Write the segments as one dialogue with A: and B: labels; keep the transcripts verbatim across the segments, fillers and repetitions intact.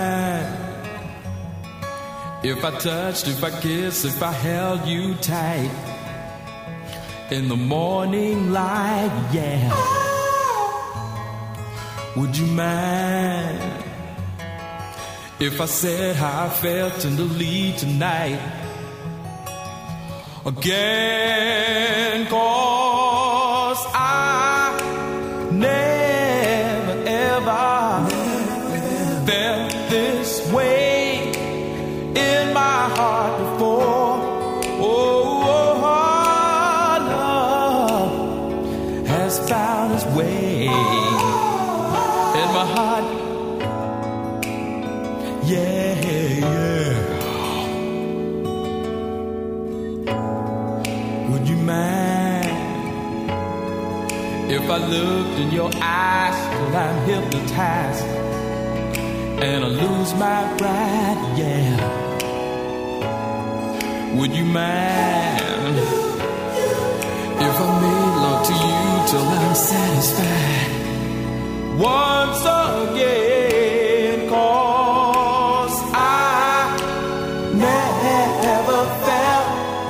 A: mind if I touched, if I kissed, if I held you tight in the morning light, yeah? Would you mind if I said how I felt tenderly tonight again? 'Cause I never ever felt this way in my heart before. Oh, oh, oh, love has found its way in my heart. Yeah, yeah. Would you mind if I looked in your eyes till I'm hypnotized and I lose my pride, yeah? Would you mind if I made love to you till I'm satisfied once again? 'Cause I never felt,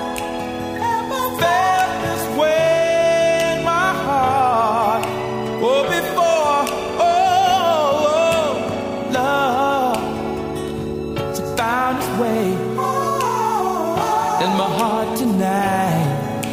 A: felt this way in my heart, oh, before. Oh, oh, love found its way in my heart tonight.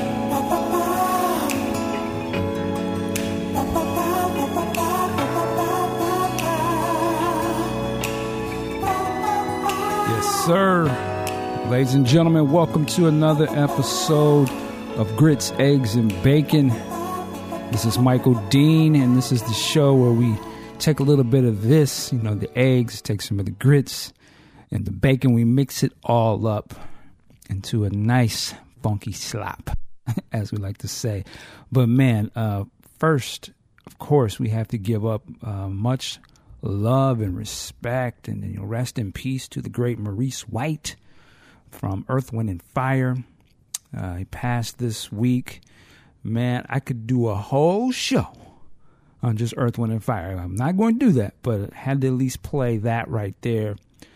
B: Yes, sir. Ladies and gentlemen, welcome to another episode of Grits, Eggs, and Bacon. This is Michael Dean, and this is the show where we take a little bit of this, you know, the eggs, take some of the grits, and the bacon, we mix it all up into a nice funky slop, as we like to say. But man, uh, first, of course, we have to give up uh, much love and respect and, you know, rest in peace to the great Maurice White from Earth, Wind, and Fire. Uh, he passed this week. Man, I could do a whole show on just Earth, Wind, and Fire. I'm not going to do that, but I had to at least play that right there.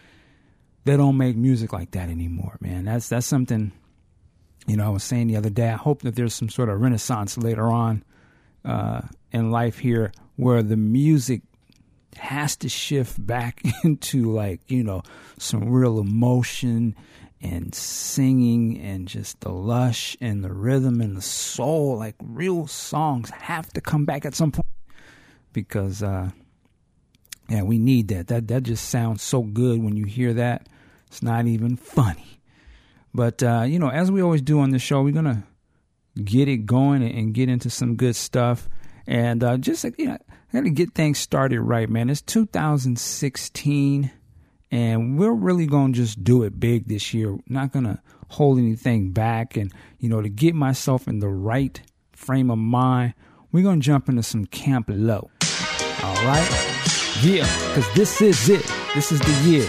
B: They don't make music like that anymore, man. That's that's something, you know, I was saying the other day. I hope that there's some sort of renaissance later on uh, in life here where the music has to shift back into, like, you know, some real emotion and singing and just the lush and the rhythm and the soul. Like, real songs have to come back at some point because, uh, yeah, we need that. That that just sounds so good when you hear that. It's not even funny. But, uh, you know, as we always do on this show, we're going to get it going and get into some good stuff. And uh, just, you know, I got to get things started right, man. It's two thousand sixteen, and we're really going to just do it big this year. Not going to hold anything back. And, you know, to get myself in the right frame of mind, we're going to jump into some Camp Lo. All right? Yeah, because this is it. This is the year.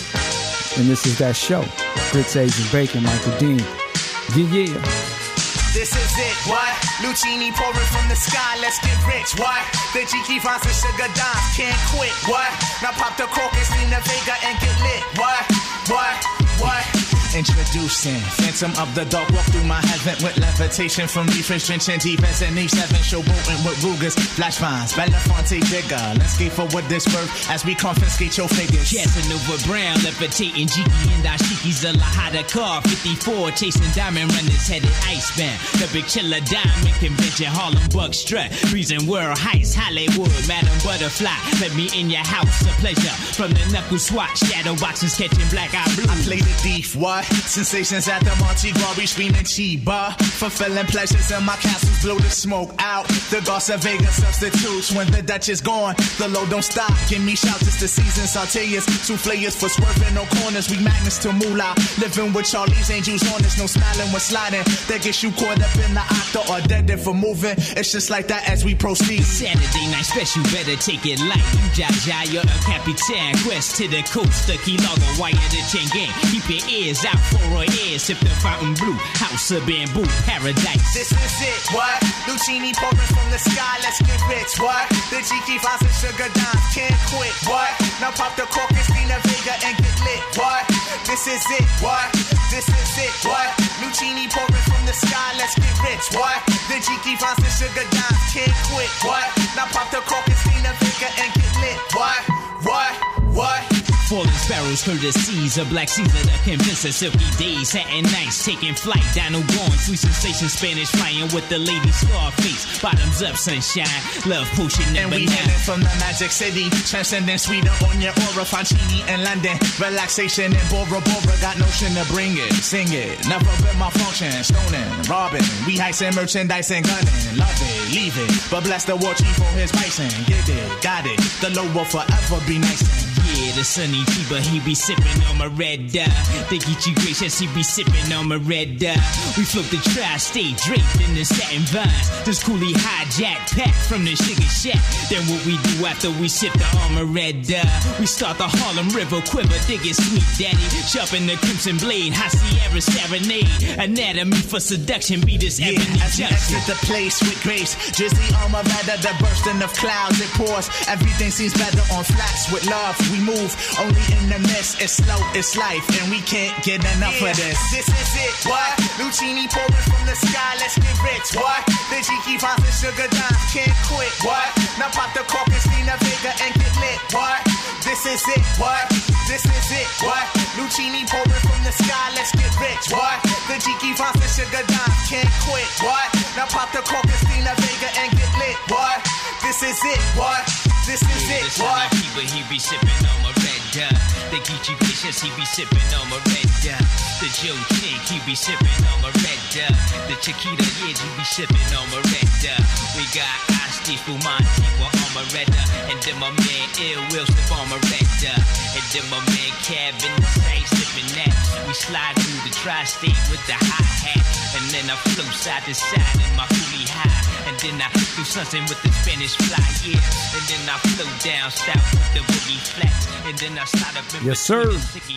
B: And this is that show. Grits, Eggs, and Bacon, Michael Dean. Yeah, yeah.
C: This is it, what? Lucini pouring from the sky, let's get rich, what? The G-Key finds the sugar dimes, can't quit, what? Now pop the crocus, Nina Vega, and get lit, what? What? What? Introducing Phantom of the Dark, walk through my heaven with levitation from refresh drenching defense and Eve seven showboating with Rugas, flash vines, Belafonte digger. Let's skate forward this birth as we confiscate your figures.
D: Casanova Brown, levitating Jiki and Ashiki's a Lahada car, fifty-four chasing diamond runners headed icebound. The big chiller diamond convention, Harlem Buck strut, freezing world heights, Hollywood, Madam Butterfly. Let me in your house, a pleasure. From the knuckle swatch, shadow boxes catching black eye blue.
C: I play the thief, what? Sensations at the Monte Gras, screaming Chiba. Fulfilling pleasures in my castles, blow the smoke out. The Garza Vega substitutes when the Dutch is gone. The low don't stop, give me shouts, it's the season. Sauteas, souffleurs for swerving, no corners. We magnets to moolah. Living with Charlie's Angels on us, no smiling when sliding. That gets you caught up in the octa or dead for moving. It's just like that as we proceed.
D: Saturday night special, better take it light. You Jaja, you're a Capitan. Quest to the coast, the key logger, wire the chain gang. Keep your ears out for a ear, sip the fountain blue. House of bamboo, paradise.
C: This is it, what? Lucini pouring from the sky, let's get rich, what? The G-Key finds the sugar dimes, can't quit, what? Now pop the cork and Nina This is it, what? This is it, what? Lucini pouring from the sky, let's get rich, what? The Jiki finds the sugar dimes, can't quit, what? Now pop the cork and steam the Vega and get lit, what? What? What?
D: Falling sparrows, courtesies of Black Caesar that convince us silky days, satin nights, taking flight, dino going, sweet sensation, Spanish flying with the lady Scarface, bottoms up, sunshine, love potion,
C: and
D: number
C: we
D: nine.
C: heading from the Magic City, transcending sweeter on your aura, Fancini in London, relaxation in Bora Bora, got notion to bring it, sing it, never been my function, stoning, robbing, we heisting merchandise and gunning, love it, leave it, but bless the war chief for his bison, get it, got it, the low will forever be nice.
D: Yeah, the sunny fever, he be sipping on my red dye. They get you gracious, he be sipping on my red dye. We float the tri-state draped in the satin vines. This coolie hijack pack from the sugar shack. Then what we do after we sip the armor red dye? We start the Harlem River quiver, dig it sweet daddy. Sharpen the crimson blade, high Sierra serenade. Anatomy for seduction, be this
C: yeah,
D: ebony
C: as we
D: junction.
C: exit the place with grace, drizzy armor rather the bursting of clouds it pours. Everything seems better on flats with love. We move only in the mist. It's slow, it's life, and we can't get enough yeah, of this. This is it, what? Lucini pouring from the sky, let's get rich, what? The Jiki finds the sugar dimes, can't quit, what? Now pop the cork and steam the Vega and get lit, what? This is it, what? This is it, what? Lucini pouring from the sky, let's get rich, what? The Jiki finds the sugar dimes, can't quit, what? Now pop the cork and steam the Vega and get lit, what? This is it, what? This is
D: yeah,
C: it, what?
D: Keeper, he be sipping on my red dye. The Geechee Vicious, he be sipping on my red dye. The Joe Chick, he be sipping on my red dye. The Chiquita, yeah, he be sipping on my red dye. We got Asti Fumanti on my red dye. And then my man Ill Will slip on my red dye. And then my man Cab in the same sipping that. We slide through the tri-state with the hi-hat. And then I flow side to side in my coolie high. And then I do something with the Spanish fly, yeah. And then I flow down south with the boogie flats. And then I slide up in
B: yes, sir.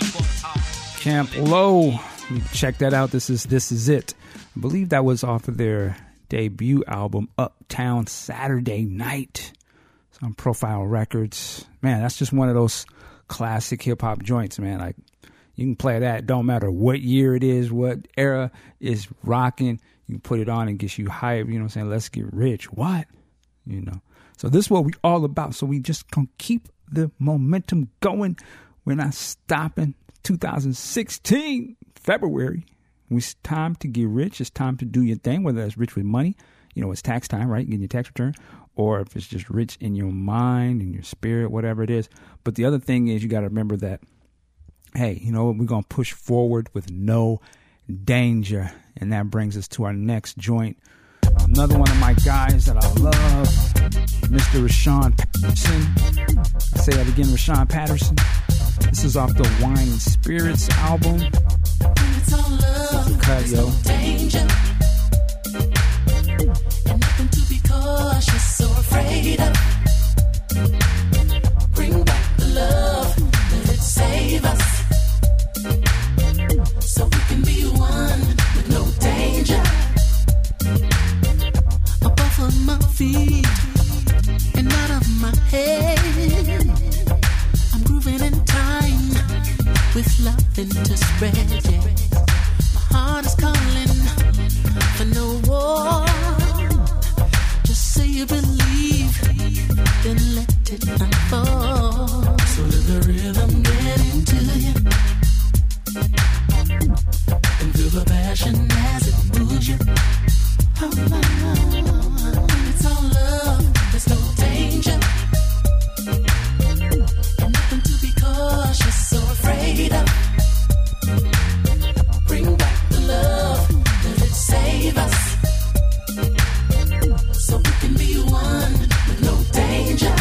B: Camp Low. You check that out. This is This Is It. I believe that was off of their debut album, Uptown Saturday Night. It's on Profile Records. Man, that's just one of those classic hip-hop joints, man. Like, you can play that. Don't matter what year it is, what era is rocking. You can put it on and get you hype. You know what I'm saying? Let's get rich. What? You know. So this is what we all about. So we just gonna keep the momentum going. We're not stopping. two thousand sixteen, February. It's time to get rich. It's time to do your thing, whether that's rich with money. You know, it's tax time, right? Getting your tax return. Or if it's just rich in your mind, in your spirit, whatever it is. But the other thing is you got to remember that, hey, you know what? We're going to push forward with no danger. And that brings us to our next joint. Another one of my guys that I love, Mister Rashawn Patterson. I say that again, Rashawn Patterson. This is off the Wine and Spirits album.
E: It's all love,
B: it's a cut, yo.
E: No danger. And nothing to be cautious or afraid of. Bring back the love, let it save us. So we can be one with no danger. Above of my feet and out of my head, I'm grooving in time with loving to spread. Yeah. My heart is calling for no war. Just say you believe, then let it unfold. So let the rhythm get into you and feel the passion as it moves you. Oh, no, no. It's all love, there's no danger. And nothing to be cautious or afraid of. Bring back the love, let it save us. So we can be one with no danger.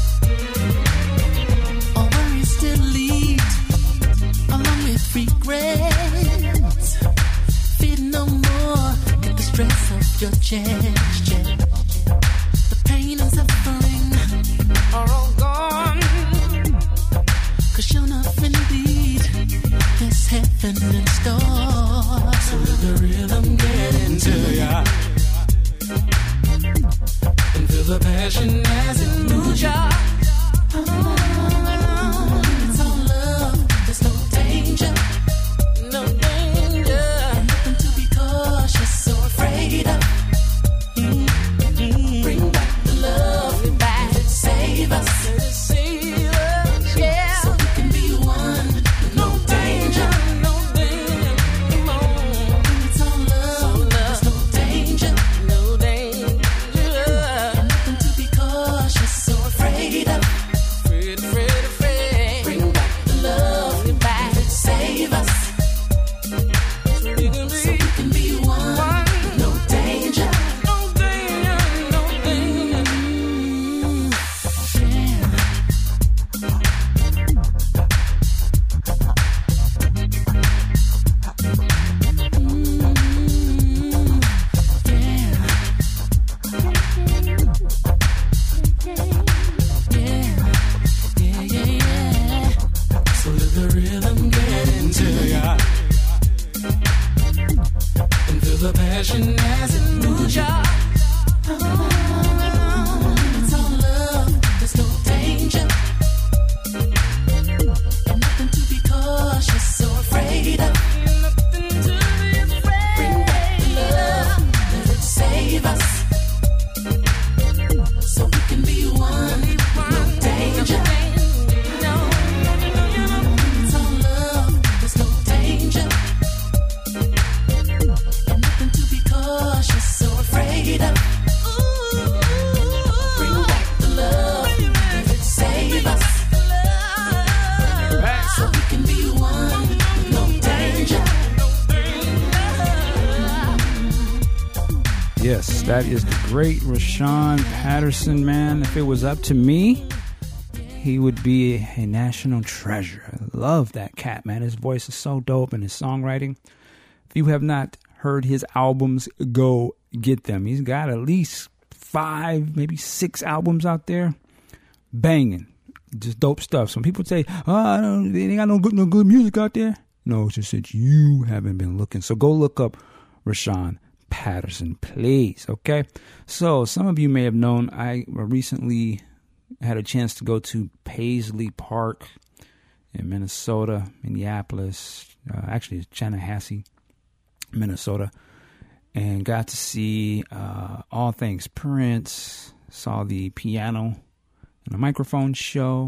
E: All worries still lead along with regrets. Fear no more, get the stress off your chest. Yeah. The pain and suffering are all gone. Cause you're nothing indeed, there's heaven in store. So let the rhythm get into ya and feel the passion as it moves ya. Oh, it's all love, there's no danger.
B: Yes, that is the great Rashawn Patterson, man. If it was up to me, he would be a national treasure. I love that cat, man. His voice is so dope, and his songwriting. If you have not heard his albums, go get them. He's got at least five, maybe six albums out there. Banging. Just dope stuff. Some people say, oh, I don't, they ain't got no good, no good music out there. No, it's just that you haven't been looking. So go look up Rashawn Patterson, please. Okay. So some of you may have known I recently had a chance to go to Paisley Park in Minnesota, Minneapolis, uh, actually it's Chanhassen, Minnesota, and got to see uh, all things Prince. Saw the piano and the microphone show.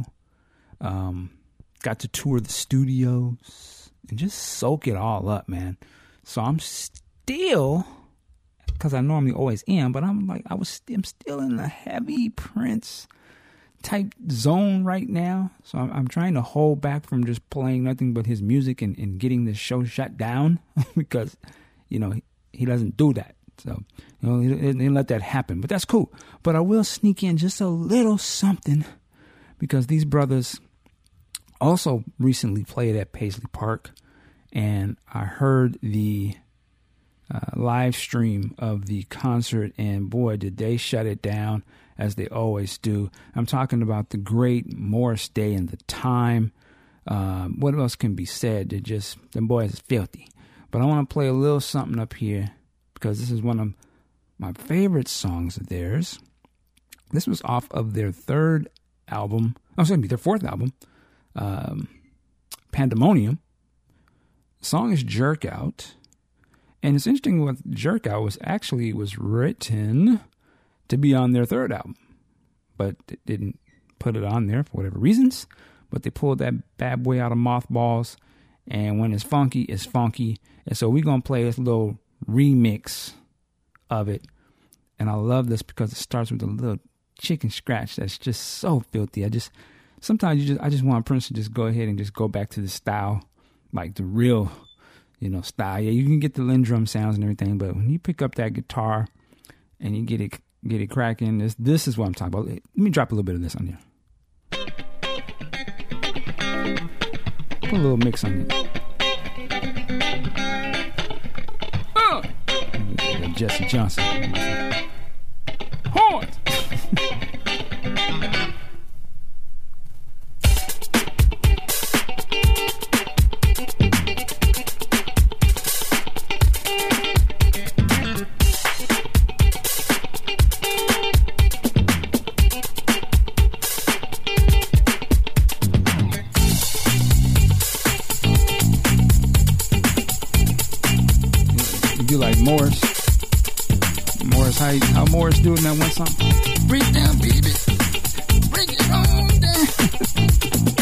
B: Um, got to tour the studios and just soak it all up, man. So I'm still, because I normally always am, but I'm like, I was, I'm still in the heavy Prince type zone right now. So I'm, I'm trying to hold back from just playing nothing but his music and, and getting this show shut down because, you know, he, he doesn't do that. So, you know, he, he didn't let that happen, but that's cool. But I will sneak in just a little something because these brothers also recently played at Paisley Park, and I heard the uh, live stream of the concert, and boy, did they shut it down as they always do. I'm talking about the great Morris Day and the Time. Um, what else can be said? They're just, them boys is filthy. But I want to play a little something up here because this is one of my favorite songs of theirs. This was off of their third album. Oh, excuse me, their fourth album, um, Pandemonium. The song is Jerk Out. And it's interesting what Jerk Out was actually was written to be on their third album, but it didn't put it on there for whatever reasons. But they pulled that bad boy out of mothballs, and when it's funky, it's funky. And so we're going to play this little remix of it. And I love this because it starts with a little chicken scratch that's just so filthy. I just, sometimes you just, I just want Prince to just go ahead and just go back to the style, like the real, you know, style. Yeah, you can get the Lindrum sounds and everything, but when you pick up that guitar and you get it, get it cracking, this, this is what I'm talking about. Let me drop a little bit of this on here. Put a little mix on it. Oh! Jesse Johnson. Horns! Like Morris. Morris, how, how Morris doing that one song? Break down, baby. Break it on down.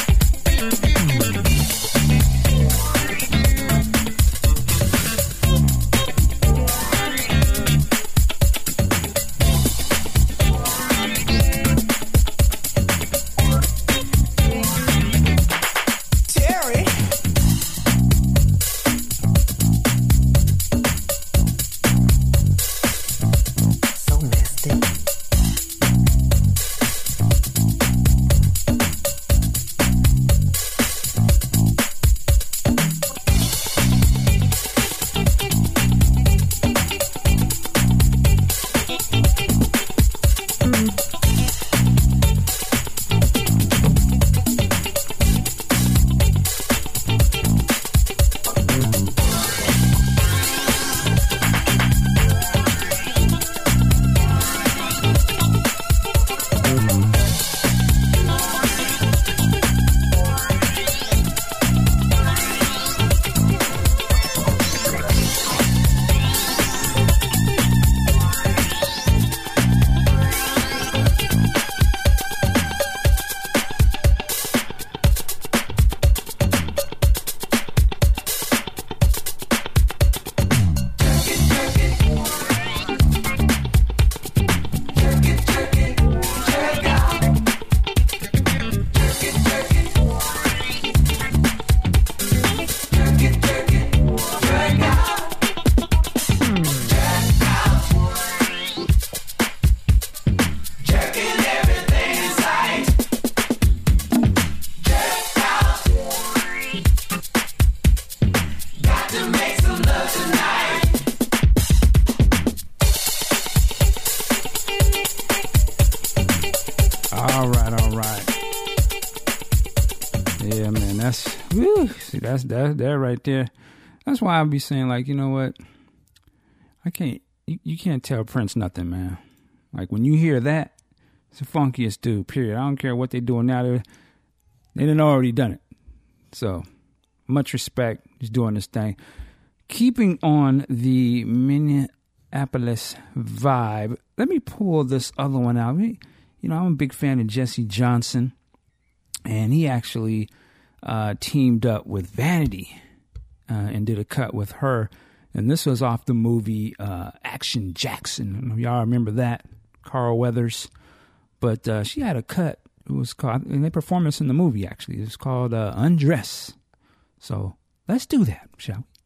B: Woo. See, that's that that right there. That's why I'll be saying, like, you know what? I can't. You, you can't tell Prince nothing, man. Like, when you hear that, it's the funkiest dude. Period. I don't care what they're doing now. They they done already done it. So, much respect. He's doing this thing. Keeping on the Minneapolis vibe, let me pull this other one out. You know, I'm a big fan of Jesse Johnson, and he actually uh, teamed up with Vanity uh, and did a cut with her. And this was off the movie uh, Action Jackson. I don't know if y'all remember that, Carl Weathers. But uh, she had a cut. It was called, and they performed this in the movie, actually. It was called uh, Undress. So let's do that, shall we?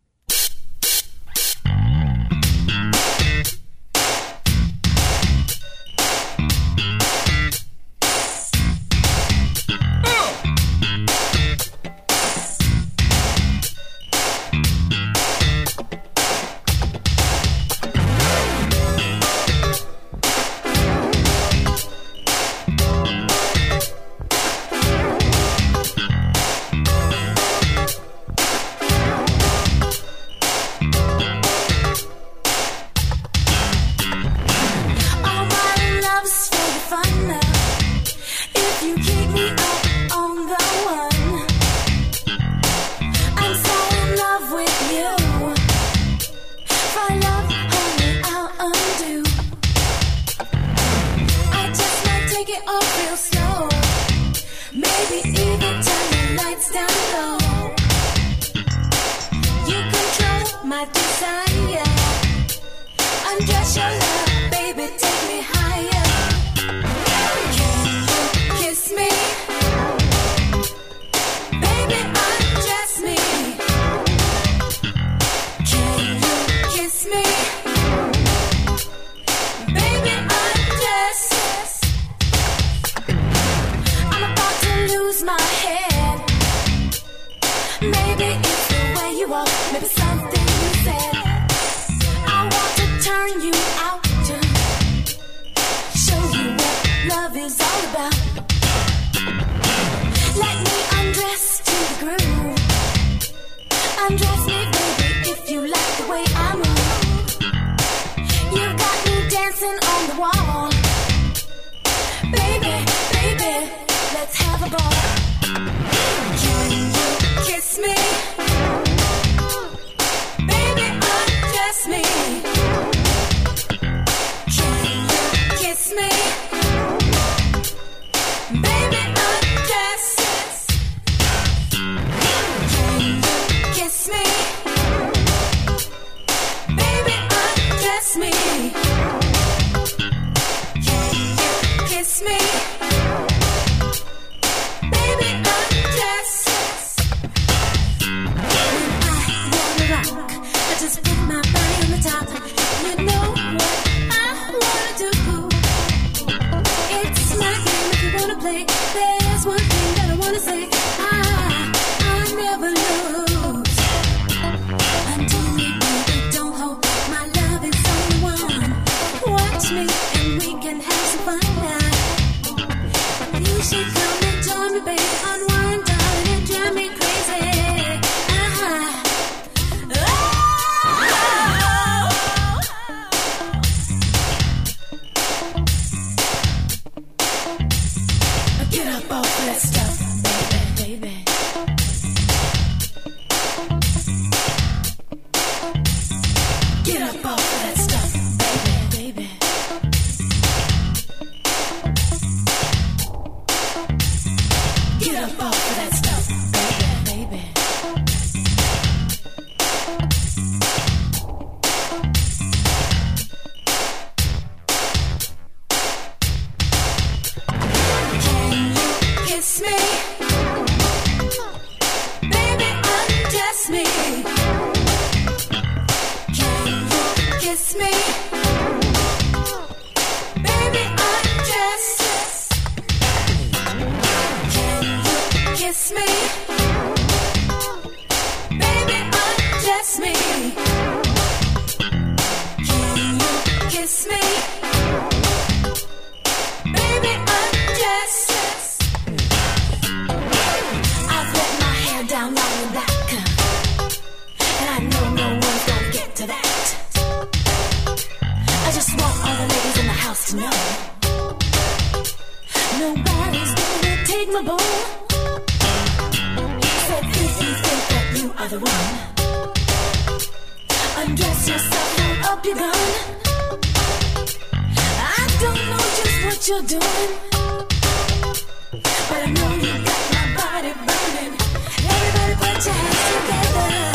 E: are the one. Undress yourself and up you're gone. I don't know just what you're doing, but I know you got my body burning. Everybody put your hands together.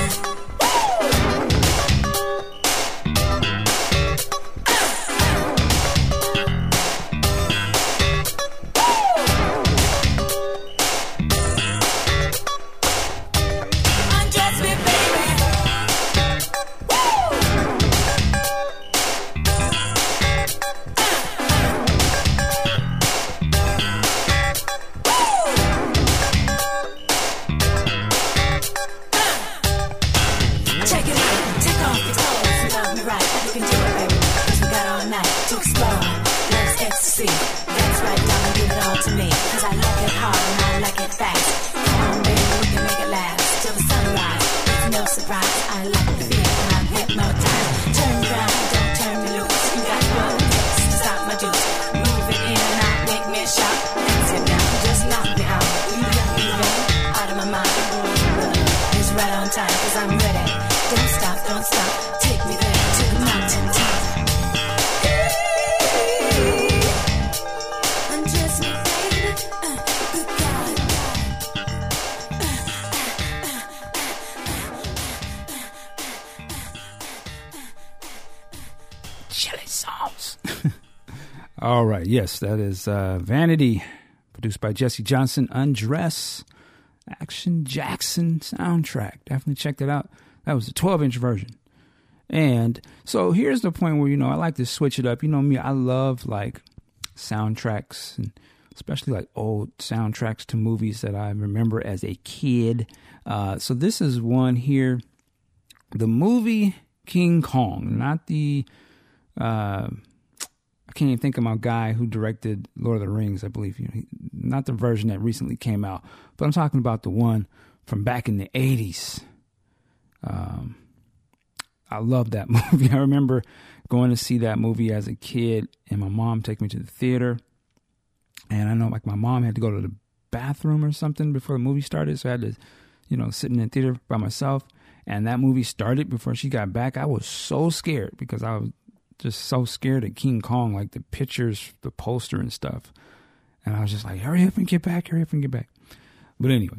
B: All right, yes, that is uh, Vanity, produced by Jesse Johnson. Undress, Action Jackson soundtrack. Definitely check that out. That was the twelve-inch version. And so here's the point where, you know, I like to switch it up. You know me, I love, like, soundtracks, and especially, like, old soundtracks to movies that I remember as a kid. Uh, so this is one here. The movie King Kong, not the... Uh, I can't even think of my guy who directed Lord of the Rings, I believe. You know, he, not the version that recently came out, but I'm talking about the one from back in the eighties. Um, I love that movie. I remember going to see that movie as a kid, and my mom took me to the theater. And I know, like, my mom had to go to the bathroom or something before the movie started, so I had to, you know, sit in the theater by myself. And that movie started before she got back. I was so scared because I was just so scared of King Kong, like the pictures, the poster and stuff. And I was just like, hurry up and get back, hurry up and get back. But anyway,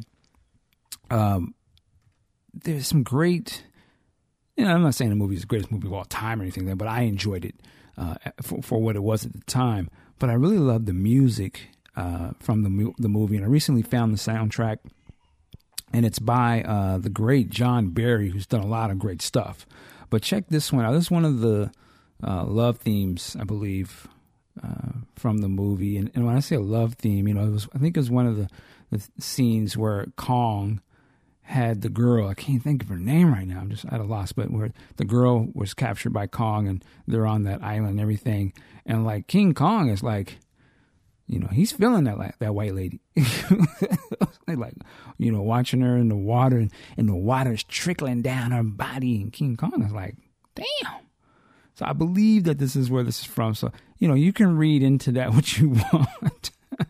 B: um, there's some great, you know, I'm not saying the movie is the greatest movie of all time or anything, but I enjoyed it uh, for, for what it was at the time. But I really loved the music uh, from the, the movie. And I recently found the soundtrack, and it's by uh, the great John Barry, who's done a lot of great stuff. But check this one out. This is one of the Uh, love themes, I believe, uh, from the movie. And, and when I say a love theme, you know, it was, I think it was one of the, the scenes where Kong had the girl, I can't think of her name right now, I'm just at a loss, but where the girl was captured by Kong and they're on that island and everything. And like King Kong is like, you know, he's feeling that like, that white lady. Like, you know, watching her in the water, and, and the water's trickling down her body. And King Kong is like, damn. So I believe that this is where this is from. So, you know, you can read into that what you want.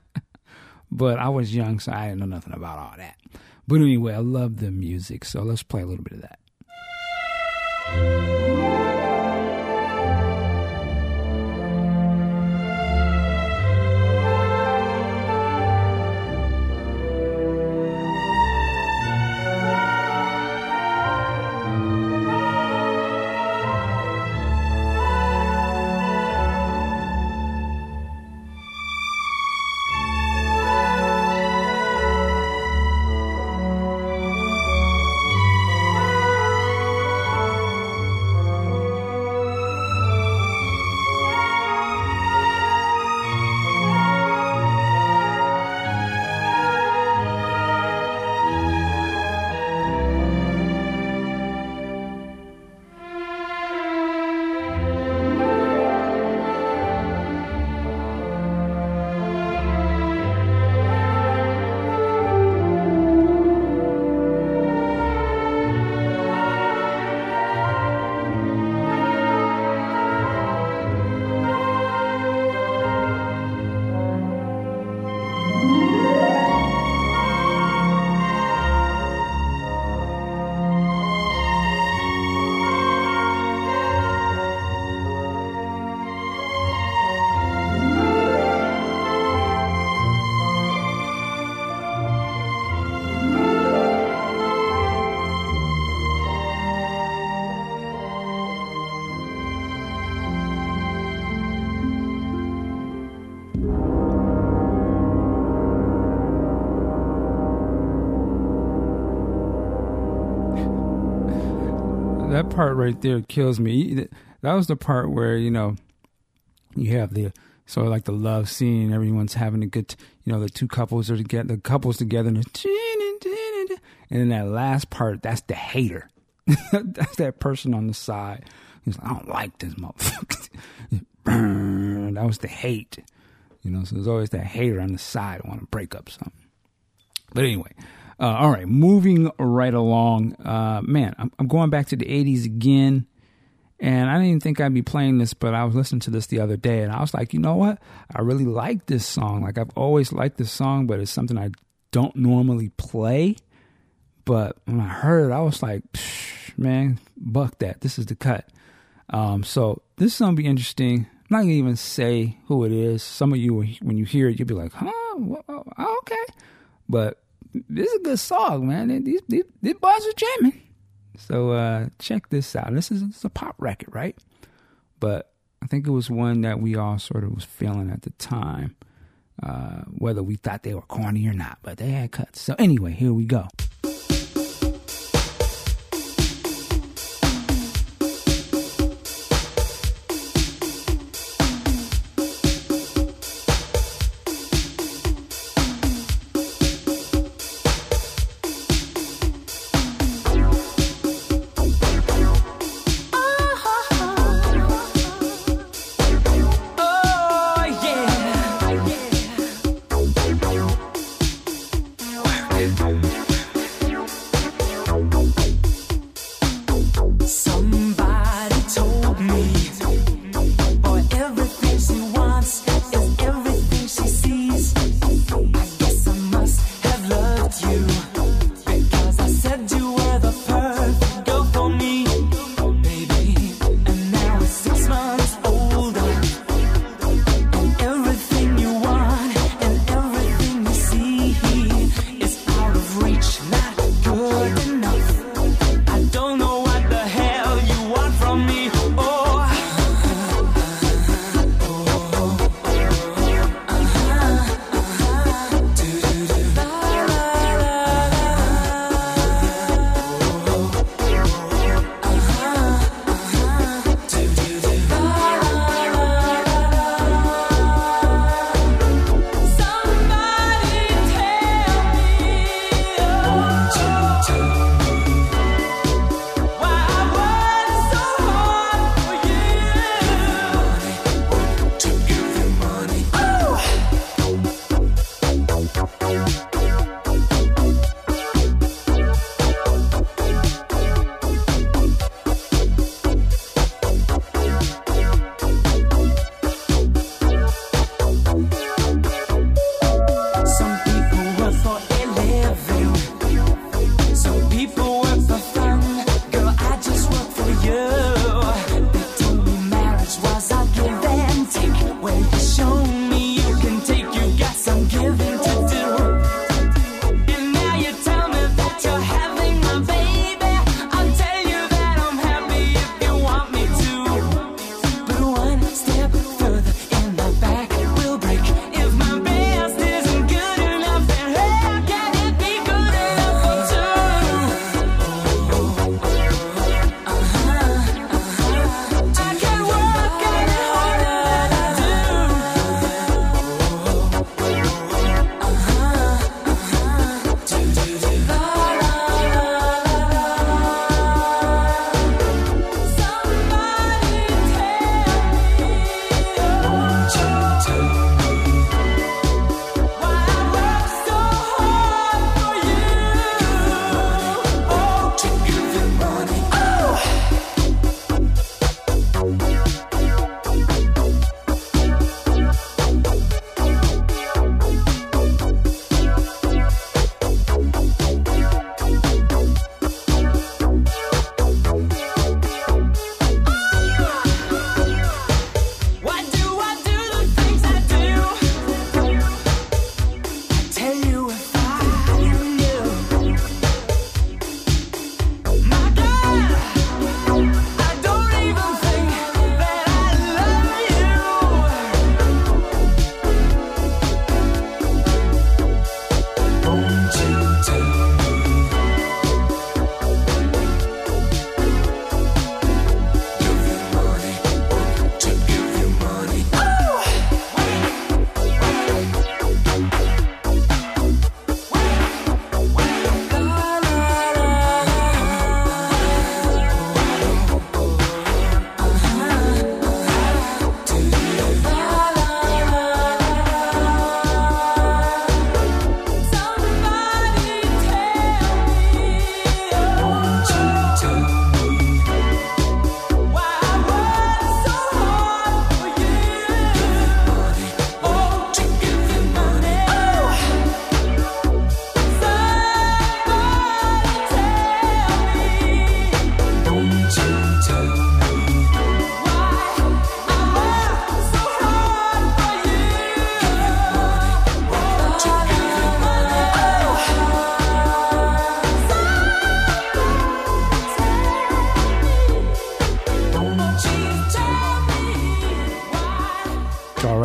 B: But I was young, so I didn't know nothing about all that. But anyway, I love the music. So let's play a little bit of that. that part right there kills me. That was the part where, you know, you have the sort of like the love scene. Everyone's having a good, you know, the two couples are together, the couples together, and, and then that last part, that's the hater. That's that person on the side. He's like, I don't like this motherfucker. That was the hate. You know, so there's always that hater on the side who want to break up something. But anyway, uh, all right, moving right along. Uh, man, I'm, I'm going back to the eighties again. And I didn't even think I'd be playing this, but I was listening to this the other day, and I was like, you know what? I really like this song. Like, I've always liked this song, but it's something I don't normally play. But when I heard it, I was like, man, buck that. This is the cut. Um, so this is going to be interesting. I'm not going to even say who it is. Some of you, when you hear it, you'll be like, huh? Oh, okay. But this is a good song, man. These, these, these boys are jamming. So uh, check this out. This is it's a pop record, right? But I think it was one that we all sort of was feeling at the time, uh, whether we thought they were corny or not. But they had cuts. So anyway, here we go.
E: Oh, yeah.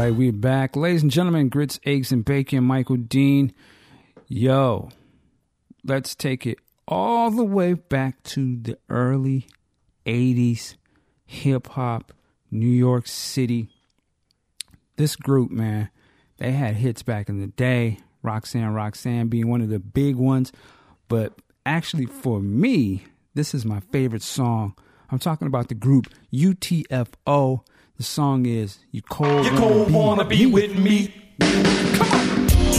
B: right, we're back. Ladies and gentlemen, Grits, Eggs, and Bacon, Michael Dean. Yo, let's take it all the way back to the early eighties, hip-hop, New York City. This group, man, they had hits back in the day. Roxanne, Roxanne being one of the big ones. But actually, for me, this is my favorite song. I'm talking about the group U T F O. The song is You Cold,
A: you cold Wanna Be With Me. Come on.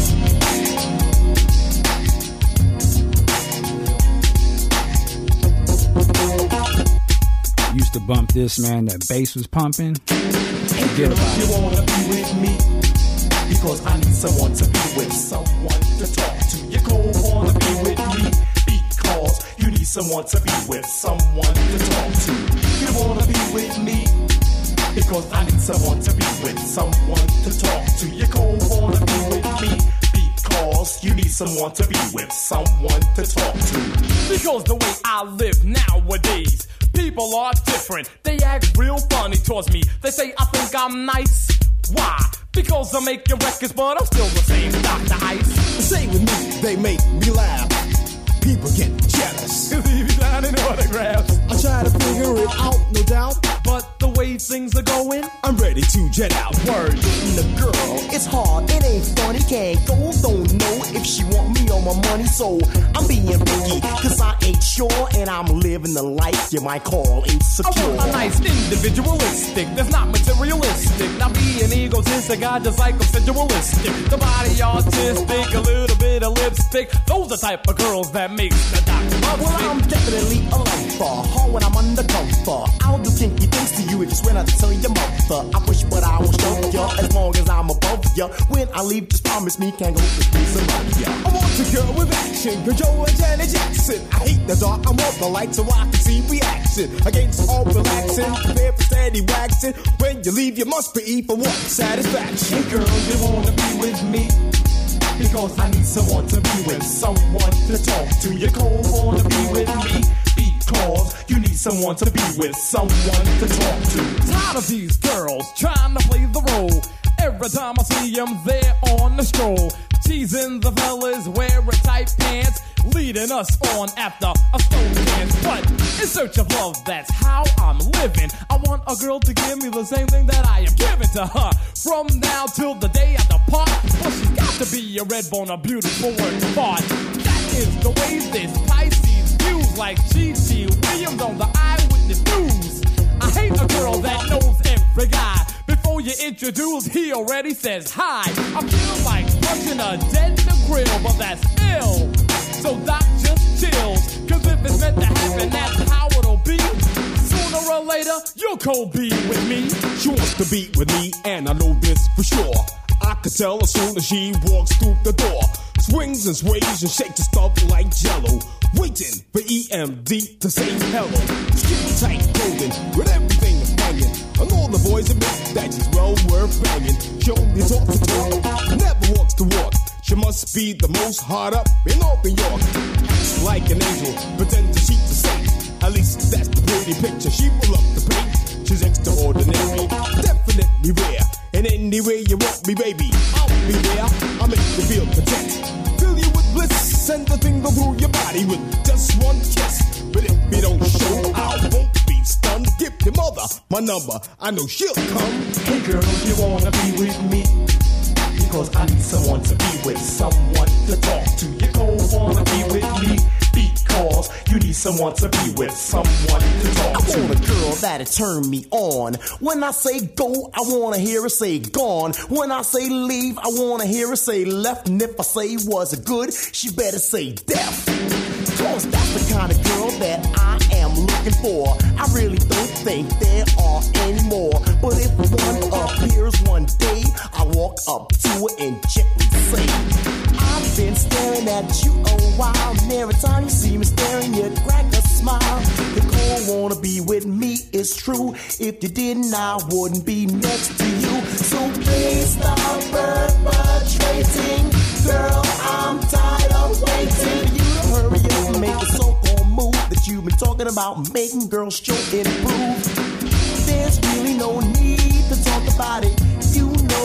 B: Used to bump this, man. That bass was pumping. Forget about
A: you
B: it.
A: You wanna be with me because I need someone to be with, someone to talk to. You cold wanna be with me because you need someone to be with, someone to talk to. You wanna be with me because I need someone to be with, someone to talk to. You cold wanna be with me because you need someone to be with, someone to talk to. Because the way I live nowadays, people are different. They act real funny towards me. They say I think I'm nice. Why? Because I'm making records, but I'm still the same Doctor Ice.
F: Say with me, they make me laugh. People get jealous.
A: Leave me down in autographs.
F: I try to figure it out, no doubt.
A: But the way things are going,
F: I'm ready to jet out.
A: Word.
G: Getting a girl, it's hard, it ain't funny. Can't go, don't know if she want me or my money. So I'm being picky, cause I ain't sure. And I'm living the life you might call insecure.
A: I want a nice individualistic, that's not materialistic. Not being egotistic, I just like them sensualistic. The body artistic, a little bit of lipstick. Those are the type of girls that makes the doctor love
G: Well,
A: sick.
G: I'm definitely a lover, hard when I'm undercover. I'll do kinky things to you if you swear not to tell your mother. I wish, but I won't show ya as long as I'm above ya. When I leave, just promise me can't go to be somebody, yeah.
F: I want a girl with action, control and Janet Jackson. I hate the dark, I want the light so I can see reaction. Against all relaxing, prepare for steady waxing. When you leave, you must be for what? Satisfaction.
A: Hey girl, you wanna be with me because I need someone to be with, someone to talk to. You cold wanna be with me because you need someone to be with, someone to talk to. Tired of these girls trying to play the role. Every time I see them, they're on the stroll. Teasing the fellas wearing tight pants, leading us on after a stone dance. But in search of love, that's how I'm living. I want a girl to give me the same thing that I am giving to her. From now till the day I depart, well, she's got to be a red bone, a beautiful work of art. That is the way this Pisces views, like G G Williams on the Eyewitness News. I hate a girl that knows every guy. Before you introduce, he already says hi. I feel like punching a dead in the grill, but that's ill. So Doc just chills, cause if it's meant to happen, that's how it'll be. Sooner or later, you'll cold be with me.
F: She wants to be with me, and I know this for sure. I could tell as soon as she walks through the door. Swings and sways and shakes her stuff like jello. Waiting for E M D to say hello. Skin tight clothing with everything hanging. And all the boys admit that she's well worth banging. She only talks the talk, never walks the walk. She must be the most hard up in all New York. Acts like an angel, pretends that she's a saint. At least that's the pretty picture she will up to paint. She's extraordinary, definitely rare. And any way you want me, baby, I'll be there. I'll make you feel content, fill you with bliss, send the thing go through your body with just one kiss. But if you don't show, I won't be stunned. Give your mother my number, I know she'll come.
A: Hey girl, you wanna be with me because I need someone to be with, someone to talk to. You cold wanna be with me because you need someone to be with, someone to talk
G: I
A: to.
G: want a girl that'll turn me on. When I say go, I wanna hear her say gone. When I say leave, I wanna hear her say left. And if I say was it good, she better say deaf. Cause that's the kind of girl that I am looking for. I really don't think there are any more. But if one appears one day, I walk up to her and gently say, I've been staring at you a while, and every time you see me staring, you crack a smile. The cold wanna be with me, it's true. If you didn't, I wouldn't be next to you. So please stop perpetrating. Girl, I'm tired of waiting. You to hurry up and make the so-called move that you've been talking about, making girls sure improve. There's really no need to talk about it. You know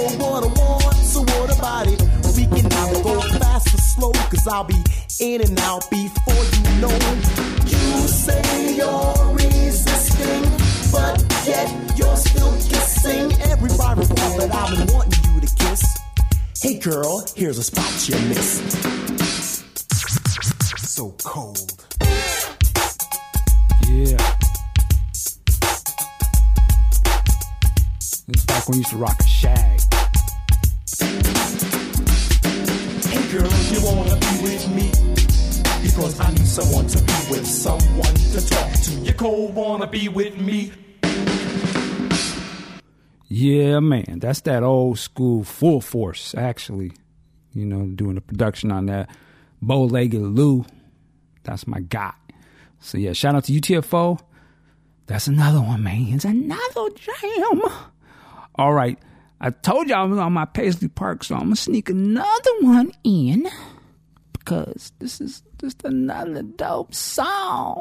G: what I want, so what about it? We can either go fast or slow, cause I'll be in and out before you know. You say you're resisting, but yet you're still kissing everybody that I've been wanting you to kiss. Hey girl, here's a spot you missed. So cold.
B: Yeah. This is back when we used to rock a shag.
A: Hey girl, you wanna be with me? Because I need someone to be with, someone to talk to. You cold wanna be with me?
B: Yeah, man, that's that old school Full Force, actually. You know, doing the production on that. Bow-legged Lou, that's my guy. So yeah, shout out to U T F O. That's another one, man. It's another jam. All right, I told y'all I was on my Paisley Park, so I'm gonna sneak another one in because this is just another dope song.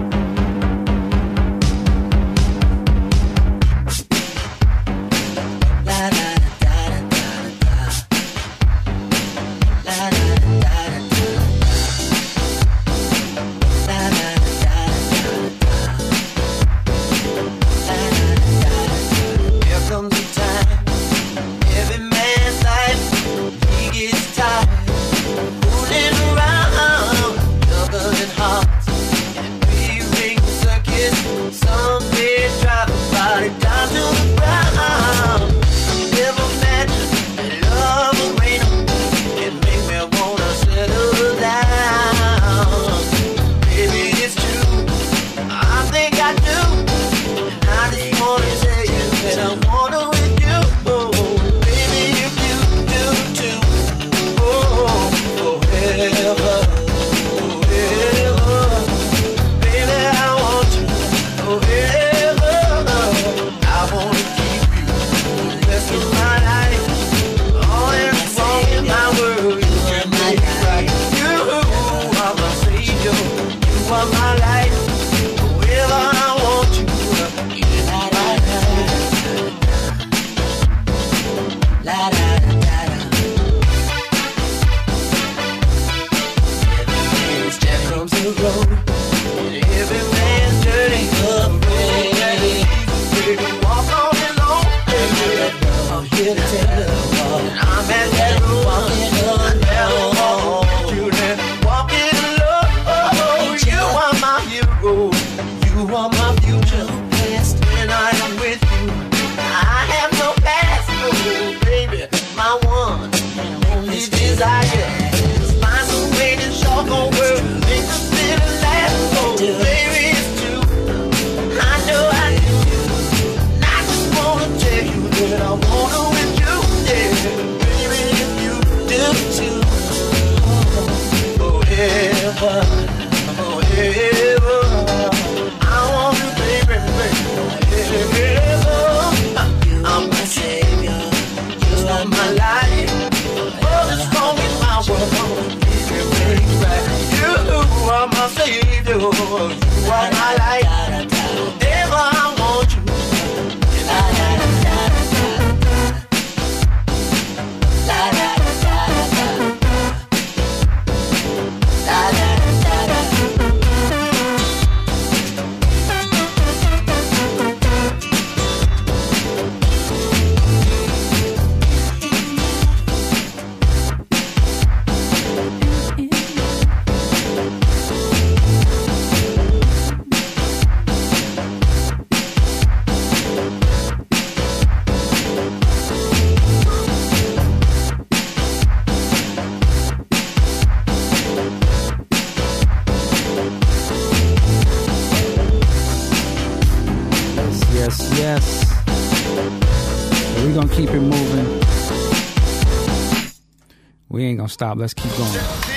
B: Stop. Let's keep going.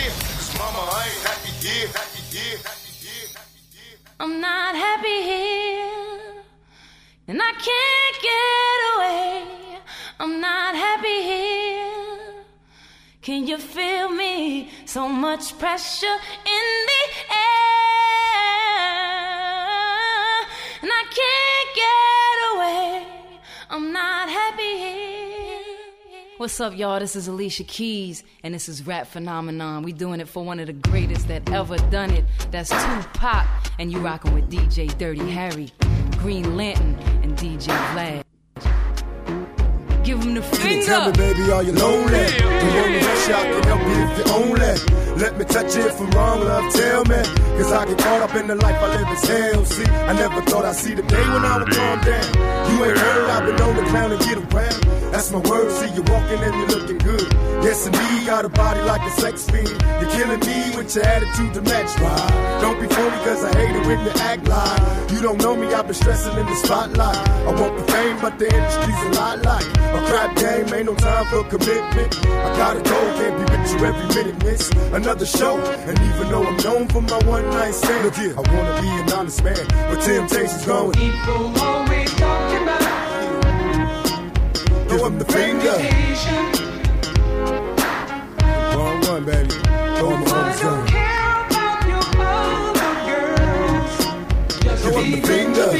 H: I'm not happy here, and I can't get away. I'm not happy here. Can you feel me? So much pressure in the air, and I can't get away. I'm not happy here. What's up, y'all? This is Alicia Keys, and this is Rap Phenomenon. We doing it for one of the greatest that ever done it. That's Tupac, and you rocking with D J Dirty Harry, Green Lantern, and D J Vlad. Give him the finger.
I: Tell me, baby, are you lonely? Do you want me to reach out and help you if you only? Let me touch you if I'm wrong, love, tell me. Cause I get caught up in the life I live as hell. See, I never thought I'd see the day when I would calm down. You ain't heard, I've been on the clown and get around. That's my word, see you walking and you looking good. Yes, indeed, got a body like a sex fiend. You're killing me with your attitude to match right. Don't be phony cause I hate it when you act like you don't know me, I've been stressing in the spotlight. I want the fame, but the industry's a lot like a crap game, ain't no time for commitment. I gotta go, can't be with you every minute, miss. Another show, and even though I'm known for my one night stand, look here, I wanna be an honest man, but temptation's going.
A: People always talking about
I: Give up the finger. Wrong one, baby. Throw him
A: I don't care about your other girls. Just
I: Give up the finger.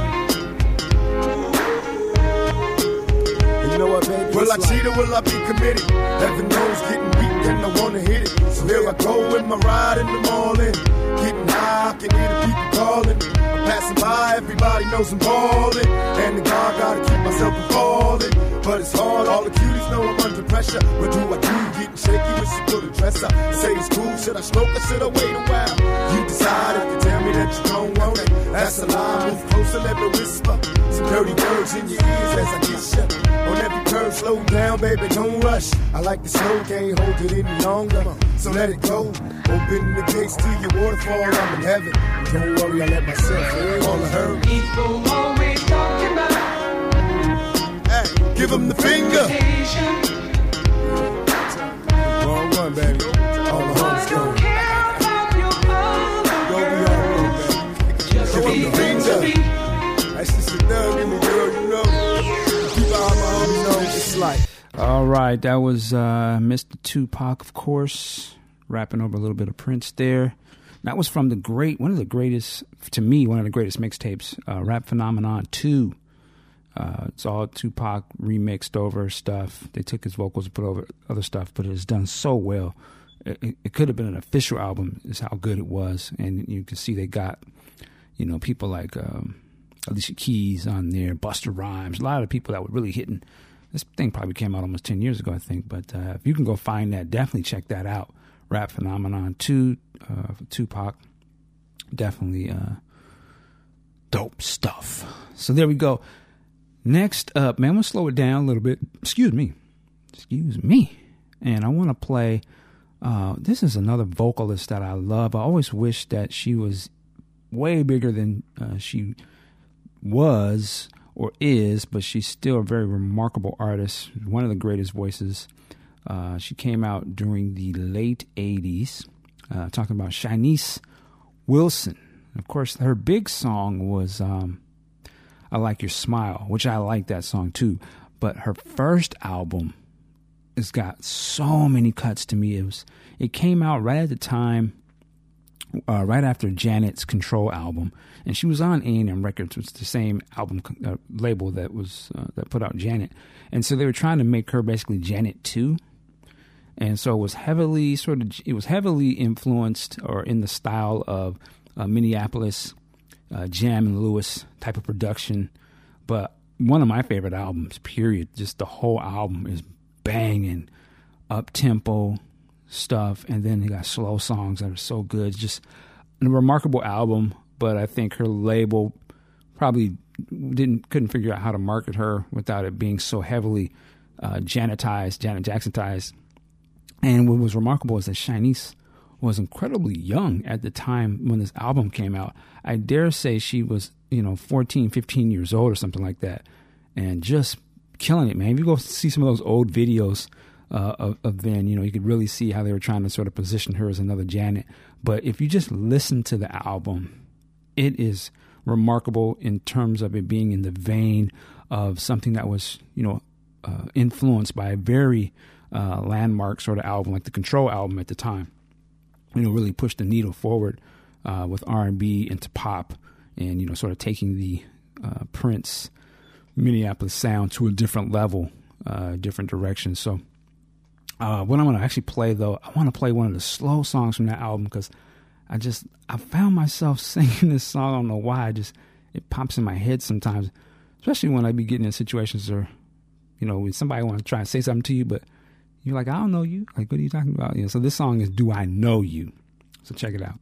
I: You know what, baby? Will I cheat or will I be committed? Heaven knows, getting weak and I wanna hit it. So here I go in my ride in the morning. Getting high, I can hear the people calling. I'm passing by, everybody knows I'm ballin'. And the God gotta keep myself from falling. But it's hard, all the cuties know I'm under pressure. What do I do? Getting shaky when she put a dress up. Say it's cool, should I smoke or should I wait a while? You decide if you tell me that you don't want it. That's a lie, move closer, let me whisper some dirty words in your ears as I kiss you. On every curve, slow down, baby, don't rush. I like the slow, can't hold it any longer. So let it go, open the gates to your waterfall, I'm in heaven. Don't worry, I let myself in all of her.
A: People always talking about
I: Hey, give them the finger. Wrong one, baby. All the hoes go.
A: don't care about your other girls. Just
I: Give them
A: be
I: the
A: good to
I: finger.
A: me.
I: That's just a thug in the girl, you know. People all my homies know it's like.
B: All right, that was uh, Mister Tupac, of course, rapping over a little bit of Prince there. That was from the great, one of the greatest, to me, one of the greatest mixtapes, uh, Rap Phenomenon two. Uh, it's all Tupac remixed over stuff. They took his vocals and put over other stuff, but it's done so well. It, it, it could have been an official album, is how good it was. And you can see they got, you know, people like um, Alicia Keys on there, Busta Rhymes, a lot of people that were really hitting. This thing probably came out almost ten years ago, I think. But uh, if you can go find that, definitely check that out. Rap Phenomenon two, uh, for Tupac. Definitely uh, dope stuff. So there we go. Next up, man, I'm going to slow it down a little bit. Excuse me. Excuse me. And I want to play, uh, this is another vocalist that I love. I always wish that she was way bigger than uh, she was or is, but she's still a very remarkable artist, one of the greatest voices. Uh, she came out during the late eighties, uh, talking about Shanice Wilson. Of course, her big song was um, I Like Your Smile, which I like that song too. But her first album has got so many cuts to me. It was, it came out right at the time, uh, right after Janet's Control album, and she was on A and M Records, which is the same album uh, label that was uh, that put out Janet. And so they were trying to make her basically Janet two. And so it was heavily sort of, it was heavily influenced or in the style of uh, Minneapolis, uh, Jam and Lewis type of production. But one of my favorite albums, period. Just the whole album is banging, up-tempo stuff. And then they got slow songs that are so good. Just a remarkable album. But I think her label probably didn't couldn't figure out how to market her without it being so heavily uh, Janetized, Janet Jacksonized. And what was remarkable is that Shanice was incredibly young at the time when this album came out. I dare say she was, you know, fourteen, fifteen years old or something like that. And just killing it, man. If you go see some of those old videos uh, of, of then, you know, you could really see how they were trying to sort of position her as another Janet. But if you just listen to the album, it is remarkable in terms of it being in the vein of something that was, you know, uh, influenced by a very uh, landmark sort of album like the Control album at the time. You know, really pushed the needle forward uh, with R and B into pop and, you know, sort of taking the uh, Prince Minneapolis sound to a different level uh, different directions. So uh, what I'm going to actually play, though, I want to play one of the slow songs from that album because I just, I found myself singing this song. I don't know why. I just, it pops in my head sometimes, especially when I be getting in situations where, you know, when somebody want to try and say something to you, but you're like, I don't know you. Like, what are you talking about? You know, so this song is Do I Know You? So check it out.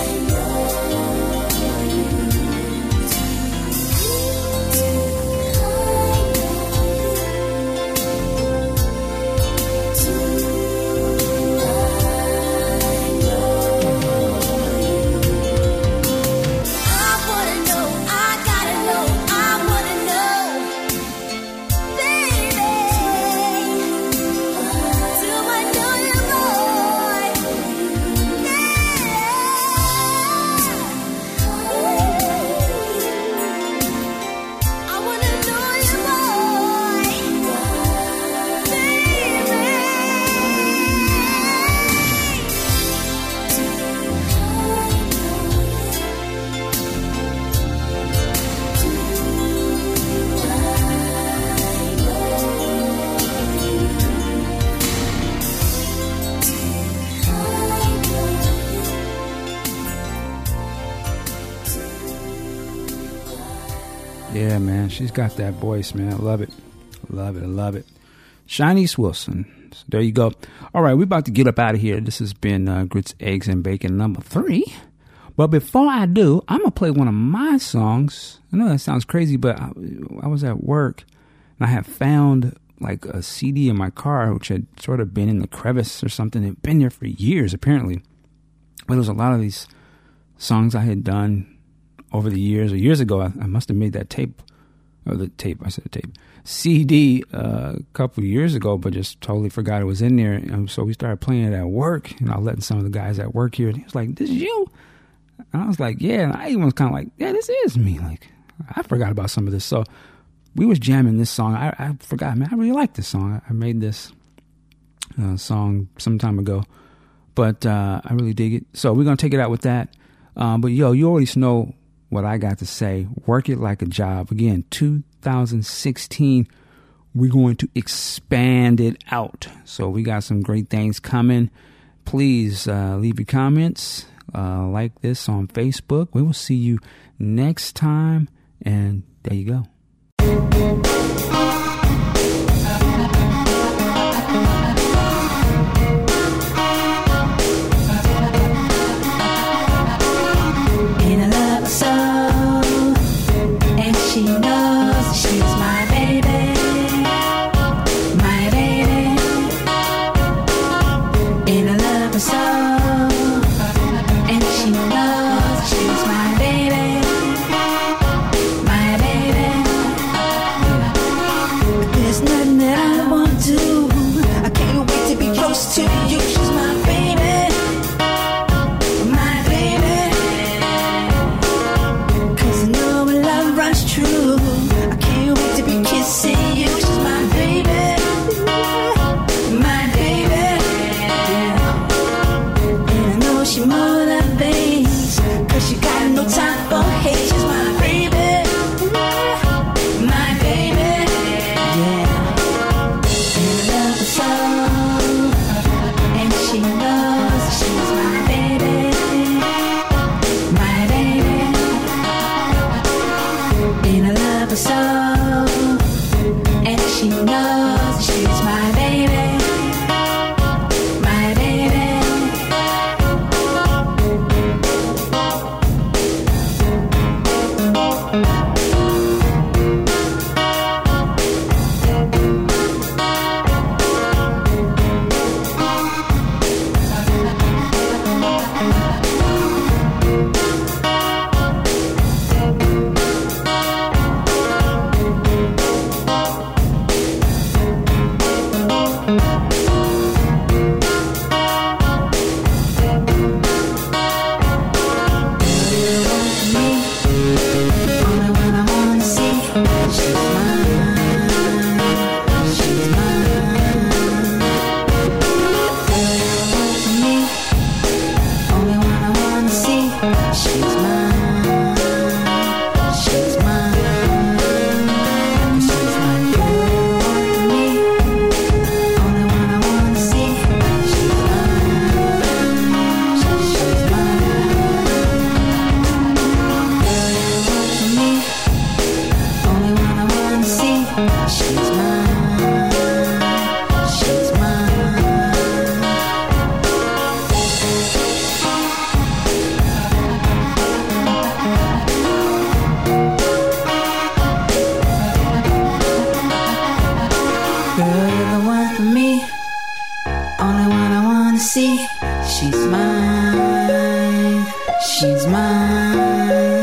J: I
B: Yeah, man, she's got that voice, man. I love it. I love it. I love it. Shanice Wilson. So there you go. All right, we're about to get up out of here. This has been uh, Grits, Eggs, and Bacon number three. But before I do, I'm going to play one of my songs. I know that sounds crazy, but I, I was at work and I had found like a C D in my car, which had sort of been in the crevice or something. It had been there for years, apparently. But there was a lot of these songs I had done over the years, or years ago. I, I must have made that tape, or the tape, I said tape, C D uh, a couple of years ago, but just totally forgot it was in there. And so we started playing it at work, and I was letting some of the guys at work hear it. He was like, "This is you?" And I was like, "Yeah." And I even was kind of like, "Yeah, this is me." Like, I forgot about some of this. So we was jamming this song. I, I forgot, man, I really like this song. I, I made this uh, song some time ago, but uh, I really dig it. So we're going to take it out with that. Um, but, yo, you always know what I got to say. Work it like a job. Again, two thousand sixteen, we're going to expand it out. So we got some great things coming. Please uh, leave your comments. Uh, like this on Facebook. We will see you next time. And there you go.
E: In a love so, and she knows she's my baby, my baby. In a love so, and she knows she's my baby, my baby. There's nothing that I won't do. I can't wait to be close to you. She's my baby, my baby. 'Cause I know when love runs true. I can't wait to be kissing you. She's my baby, my baby. And I know she motivates, 'cause she got no time for hate. She's my baby, my baby. Yeah. And I love her so, and she knows she's my baby, my baby. And I love her so, and she knows she's my baby, my baby. Girl, you're the one for me, only one I wanna see. She's mine, she's mine.